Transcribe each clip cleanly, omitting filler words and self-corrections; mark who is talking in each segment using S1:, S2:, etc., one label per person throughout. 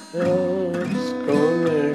S1: Lásko,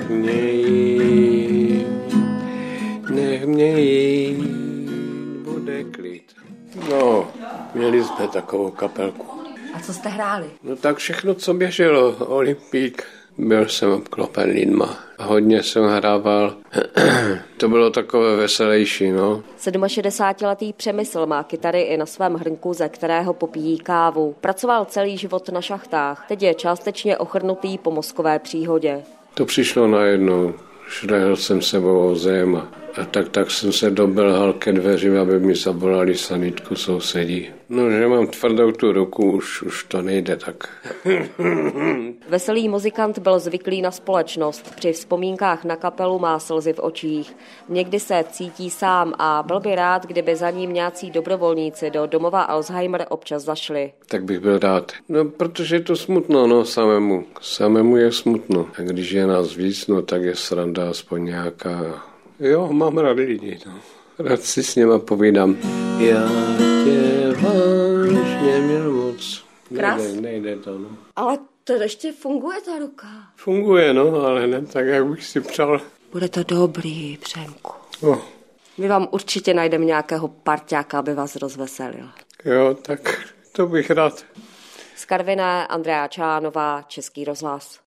S1: nech mě jít, bude klid. No, měli jsme takovou kapelku.
S2: A co jste hráli?
S1: No tak všechno, co běželo, Olympík. Byl jsem obklopen lidma. Hodně jsem hrával. To bylo takové veselější, no.
S2: 67letý Přemysl má kytary i na svém hrnku, ze kterého popíjí kávu. Pracoval celý život na šachtách. Teď je částečně ochrnutý po mozkové příhodě.
S1: To přišlo najednou. Šlehl jsem sebou o zem a tak jsem se dobelhal ke dveřím, aby mi zavolali sanitku sousedí. No, že mám tvrdou tu ruku, už to nejde tak.
S2: Veselý muzikant byl zvyklý na společnost. Při vzpomínkách na kapelu má slzy v očích. Někdy se cítí sám a byl by rád, kdyby za ním nějací dobrovolníci do domova Alzheimer občas zašli.
S1: Tak bych byl rád. No, protože je to smutno, no, samému. Samému je smutno. A když je nás víc, no, tak je sranda aspoň nějaká. Jo, mám rád lidi, no. Rád si s něma povídám. Já tě vážně měl moc. Nejde to, no.
S2: Ale to ještě funguje ta ruka.
S1: Funguje, no, ale ne tak, jak bych si přál.
S2: Bude to dobrý, Přemku.
S1: No.
S2: My vám určitě najdeme nějakého parťáka, aby vás rozveselil.
S1: Jo, tak to bych rád.
S2: Z Karviné Andrea Čánová, Český rozhlas.